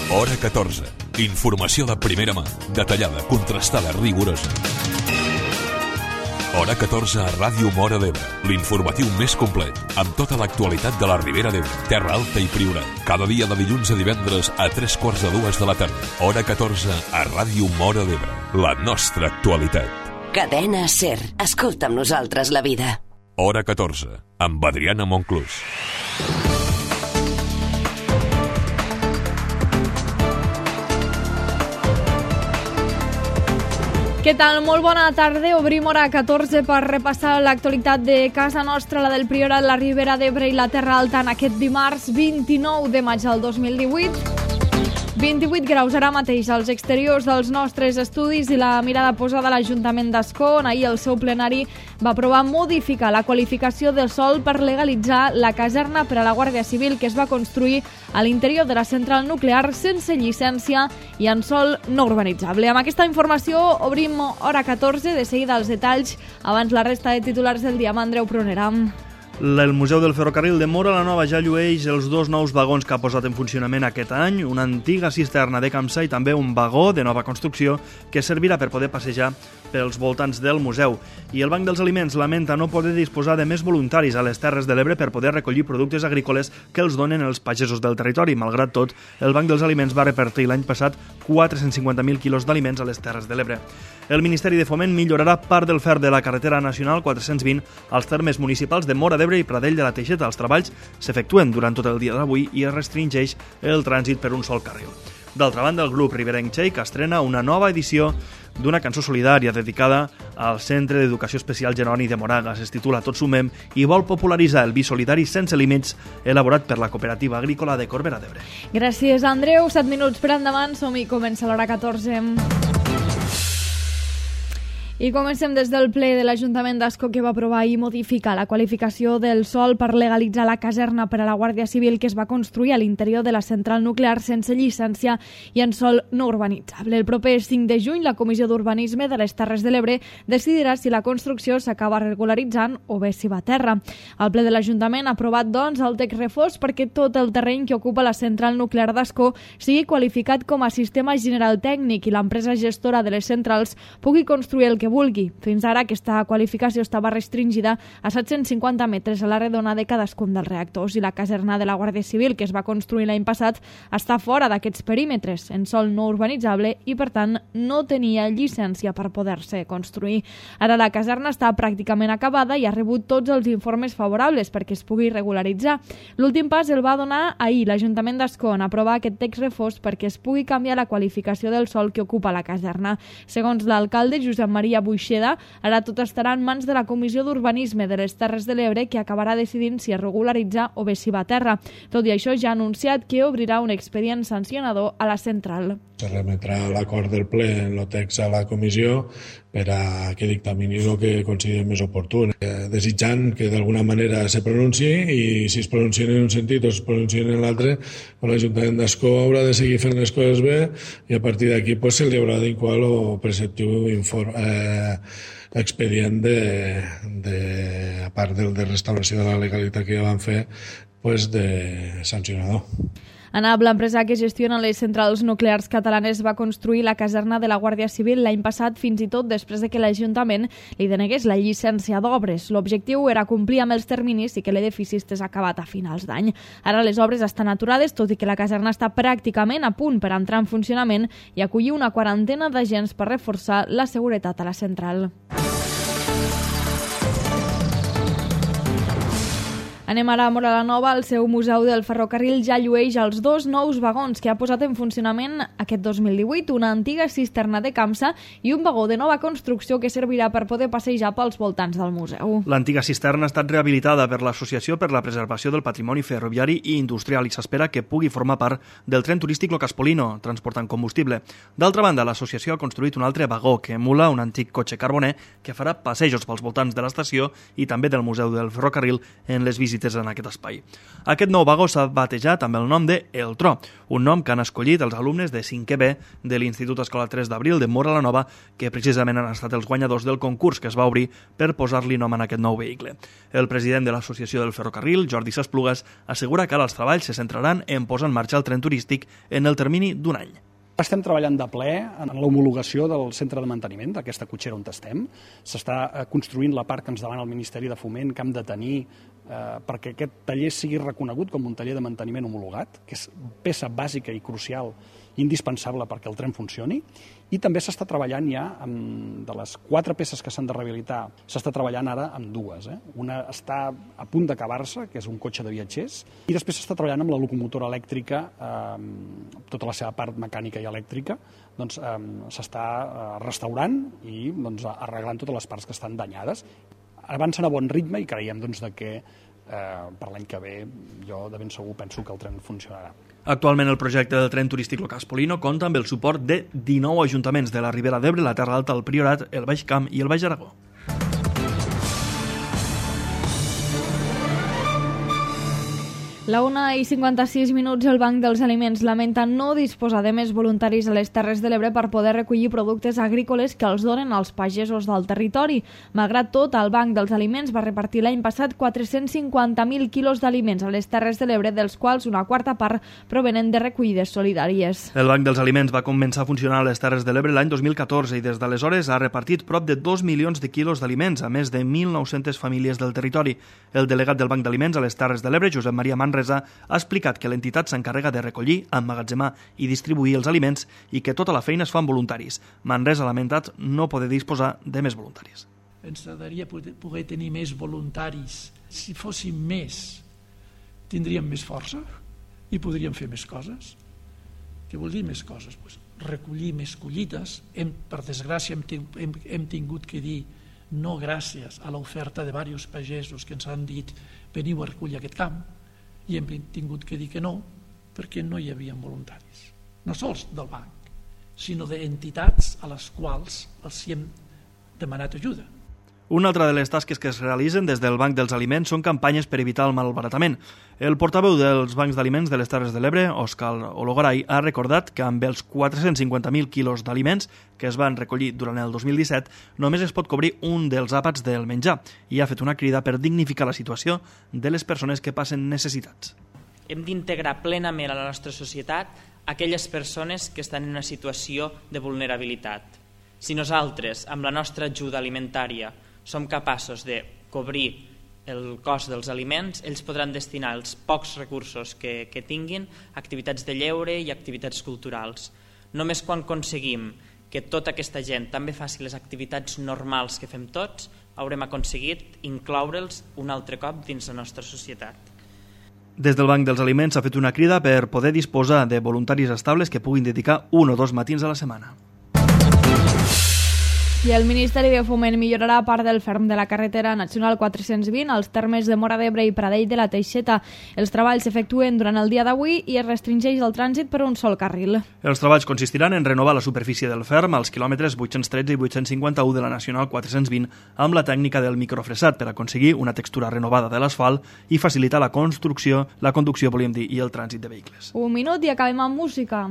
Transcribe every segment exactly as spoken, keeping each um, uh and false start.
Hora catorze. Informació de primera mà, detallada, contrastada, rigorosa. Hora catorze a Ràdio Móra d'Ebre, l'informatiu més complet, amb tota l'actualitat de la Ribera d'Ebre, Terra Alta i Priorat. Cada dia de dilluns a divendres a tres quarts de dues de la tarda. Hora catorze a Ràdio Móra d'Ebre, la nostra actualitat. Cadena SER. Escolta amb nosaltres la vida. Hora catorze, amb Adriana Monclús. Què tal? Molt bona tarda. Obrim hora catorze per repassar l'actualitat de casa nostra, la del Priorat, la Ribera d'Ebre i la Terra Alta en aquest dimarts vint-i-nou de maig del dos mil divuit. vint-i-vuit graus ara mateix als exteriors dels nostres estudis i la mirada posada a l'Ajuntament d'Ascó, on ahir el seu plenari va aprovar modificar la qualificació del sòl per legalitzar la caserna per a la Guàrdia Civil que es va construir a l'interior de la central nuclear sense llicència i en sòl no urbanitzable. Amb aquesta informació obrim hora catorze, de seguida els detalls, abans la resta de titulars del dia amb Andreu Prunera. El Museu del Ferrocarril de Móra la Nova ja llueix els dos nous vagons que ha posat en funcionament aquest any, una antiga cisterna de Campsa i també un vagó de nova construcció que servirà per poder passejar pels voltants del museu. I el Banc dels Aliments lamenta no poder disposar de més voluntaris a les Terres de l'Ebre per poder recollir productes agrícoles que els donen els pagesos del territori. Malgrat tot, el Banc dels Aliments va repartir l'any passat quatre-cents cinquanta mil quilos d'aliments a les Terres de l'Ebre. El Ministeri de Foment millorarà part del fer de la carretera nacional quatre-cents vint als termes municipals de Móra d'Ebre i Pradell de la Teixeta. Els treballs s'efectuen durant tot el dia d'avui i es restringeix el trànsit per un sol carril. D'altra banda, el grup Riberenc Txec estrena una nova edició d'una cançó solidària dedicada al Centre d'Educació Especial Jeroni de Moragas. Es titula Tots sumem i vol popularitzar el vi solidari sense límits elaborat per la Cooperativa Agrícola de Corbera d'Ebre. Gràcies, Andreu. set minuts per endavant, som-hi, comença l'hora catorze. I comencem des del ple de l'Ajuntament d'Ascó que va aprovar i modificar la qualificació del sòl per legalitzar la caserna per a la Guàrdia Civil que es va construir a l'interior de la central nuclear sense llicència i en sòl no urbanitzable. El proper cinc de juny la Comissió d'Urbanisme de les Terres de l'Ebre decidirà si la construcció s'acaba regularitzant o bé si va a terra. El ple de l'Ajuntament ha aprovat, doncs, el text refós perquè tot el terreny que ocupa la central nuclear d'Ascó sigui qualificat com a sistema general tècnic i l'empresa gestora de les centrals pugui construir el que vulgui. Fins ara aquesta qualificació estava restringida a set-cents cinquanta metres a la redona de cadascun dels reactors i la caserna de la Guàrdia Civil que es va construir l'any passat està fora d'aquests perímetres, en sòl no urbanitzable i per tant no tenia llicència per poder-se construir. Ara la caserna està pràcticament acabada i ha rebut tots els informes favorables perquè es pugui regularitzar. L'últim pas el va donar ahir l'Ajuntament d'Ascó en aprovar aquest text refós perquè es pugui canviar la qualificació del sòl que ocupa la caserna. Segons l'alcalde Josep Maria Buixeda, ara tot estarà en mans de la Comissió d'Urbanisme de les Terres de l'Ebre que acabarà decidint si es regularitza o bé si va a terra. Tot i això, ja ha anunciat que obrirà un expedient sancionador a la central. Se remetrà l'acord del ple en el text a la comissió per a que dictamini el que consideri més oportú, eh, desitjant que d'alguna manera se pronunciï i si es pronuncien en un sentit o es pronuncien en l'altre, l'Ajuntament d'Ascó haurà de seguir fent les coses bé i a partir d'aquí pues, se li haurà d'incoar el preceptiu informe, eh, expedient de, de, a part del de restauració de la legalitat que ja van fer, pues, de sancionador. ANAP, l'empresa que gestiona les centrals nuclears catalanes, va construir la caserna de la Guàrdia Civil l'any passat, fins i tot després de que l'Ajuntament li denegués la llicència d'obres. L'objectiu era complir amb els terminis i que l'edifici estés acabat a finals d'any. Ara les obres estan aturades, tot i que la caserna està pràcticament a punt per entrar en funcionament i acollir una quarantena d'agents per reforçar la seguretat a la central. Anem ara a Móra la Nova. El seu Museu del Ferrocarril ja llueix els dos nous vagons que ha posat en funcionament aquest dos mil divuit, una antiga cisterna de Campsa i un vagó de nova construcció que servirà per poder passejar pels voltants del museu. L'antiga cisterna ha estat rehabilitada per l'Associació per la Preservació del Patrimoni Ferroviari i Industrial i s'espera que pugui formar part del tren turístic Locaspolino, transportant combustible. D'altra banda, l'associació ha construït un altre vagó que emula un antic cotxe carboner que farà passejos pels voltants de l'estació i també del Museu del Ferrocarril en les visites visites en aquest espai. Aquest nou vagó s'ha batejat amb el nom de El Tro, un nom que han escollit els alumnes de cinquè B de l'Institut Escola tres d'Abril de Móra la Nova, que precisament han estat els guanyadors del concurs que es va obrir per posar-li nom en aquest nou vehicle. El president de l'Associació del Ferrocarril, Jordi Sasplugas, assegura que ara els treballs se centraran en posar en marxa el tren turístic en el termini d'un any. Estem treballant de ple en l'homologació del centre de manteniment d'aquesta cotxera on estem. S'està construint la part que ens demana el Ministeri de Foment que hem de tenir eh, perquè aquest taller sigui reconegut com un taller de manteniment homologat, que és peça bàsica i crucial, indispensable perquè el tren funcioni. I també s'està treballant ja, amb, de les quatre peces que s'han de rehabilitar, s'està treballant ara amb dues. Eh? Una està a punt d'acabar-se, que és un cotxe de viatgers, i després s'està treballant amb la locomotora elèctrica, eh, tota la seva part mecànica i elèctrica, doncs, eh, s'està eh, restaurant i doncs, arreglant totes les parts que estan danyades. Avancen a bon ritme i creiem doncs, de que eh, per l'any que ve jo de ben segur penso que el tren funcionarà. Actualment el projecte del tren turístic Lo Caspolino compta amb el suport de dinou ajuntaments de la Ribera d'Ebre, la Terra Alta, el Priorat, el Baix Camp i el Baix Aragó. La una i cinquanta-sis minuts, el Banc dels Aliments lamenta no disposar de més voluntaris a les Terres de l'Ebre per poder recollir productes agrícoles que els donen als pagesos del territori. Malgrat tot, el Banc dels Aliments va repartir l'any passat quatre-cents cinquanta mil quilos d'aliments a les Terres de l'Ebre, dels quals una quarta part provenen de recollides solidàries. El Banc dels Aliments va començar a funcionar a les Terres de l'Ebre l'any dos mil catorze i des d'aleshores ha repartit prop de dos milions de quilos d'aliments a més de mil nou-centes famílies del territori. El delegat del Banc d'Aliments a les Terres de l'Ebre, Josep Maria Manresa, ha explicat que l'entitat s'encarrega de recollir, emmagatzemar i distribuir els aliments i que tota la feina es fa amb voluntaris. Manresa ha lamentat no poder disposar de més voluntaris. Ens agradaria poder tenir més voluntaris. Si fóssim més, tindríem més força i podríem fer més coses. Què vol dir més coses? Pues recollir més collites. Hem, per desgràcia hem, hem, hem tingut que dir no gràcies a l'oferta de diversos pagesos que ens han dit veniu a recollir aquest camp, i hem tingut que dir que no perquè no hi havia voluntaris, no sols del banc, sinó d'entitats a les quals els hi hem demanat ajuda. Una altra de les tasques que es realitzen des del Banc dels Aliments són campanyes per evitar el malbaratament. El portaveu dels bancs d'aliments de les Terres de l'Ebre, Òscar Ologaray, ha recordat que amb els quatre-cents cinquanta mil quilos d'aliments que es van recollir durant el dos mil disset només es pot cobrir un dels àpats del menjar i ha fet una crida per dignificar la situació de les persones que passen necessitats. Hem d'integrar plenament a la nostra societat aquelles persones que estan en una situació de vulnerabilitat. Si nosaltres, amb la nostra ajuda alimentària, som capaços de cobrir el cost dels aliments, ells podran destinar els pocs recursos que, que tinguin a activitats de lleure i activitats culturals. Només quan aconseguim que tota aquesta gent també faci les activitats normals que fem tots, haurem aconseguit incloure'ls un altre cop dins la nostra societat. Des del Banc dels Aliments s'ha fet una crida per poder disposar de voluntaris estables que puguin dedicar un o dos matins a la setmana. I el Ministeri de Foment millorarà part del ferm de la carretera nacional quatre-cents vint als termes de Móra d'Ebre i Pradell de la Teixeta. Els treballs s'efectuen durant el dia d'avui i es restringeix el trànsit per un sol carril. Els treballs consistiran en renovar la superfície del ferm als quilòmetres vuit-cents tretze i vuit-cents cinquanta-u de la nacional quatre-cents vint amb la tècnica del microfresat per aconseguir una textura renovada de l'asfalt i facilitar la construcció, la conducció, volíem dir, i el trànsit de vehicles. Un minut i acabem amb música.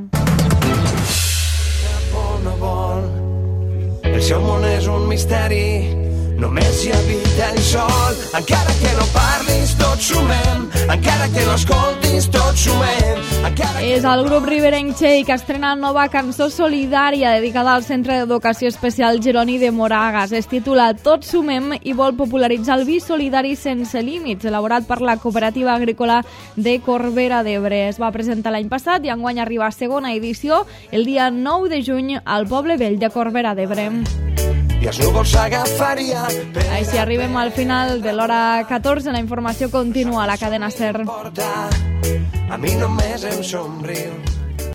El seu món és un misteri, només hi habita ell sol. Encara que no parlis, tots sumem. Encara que no escoltis, tots sumem. Encara És el grup riberenc Txell que estrena nova cançó solidària dedicada al Centre d'Educació Especial Jeroni de Moragas. Es titula Tots sumem i vol popularitzar el vi solidari sense límits, elaborat per la Cooperativa Agrícola de Corbera d'Ebre. Es va presentar l'any passat i enguany arriba a segona edició el dia nou de juny al Poble Vell de Corbera d'Ebre. i els núvols s'agafaria. Així arribem al final de l'hora catorze. La informació continua a la cadena SER. A mi només em somriu